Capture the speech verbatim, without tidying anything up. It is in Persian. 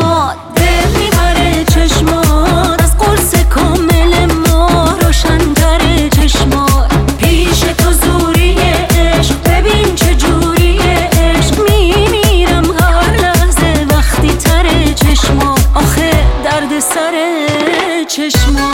چشمات، دل میبره چشمات، از قرص کامل ما روشن‌تر چشمات. پیش تو زوری عشق، ببین چجوری عشق، میمیرم هر لحظه وقتی تر چشمات. آخه درد سر چشمات.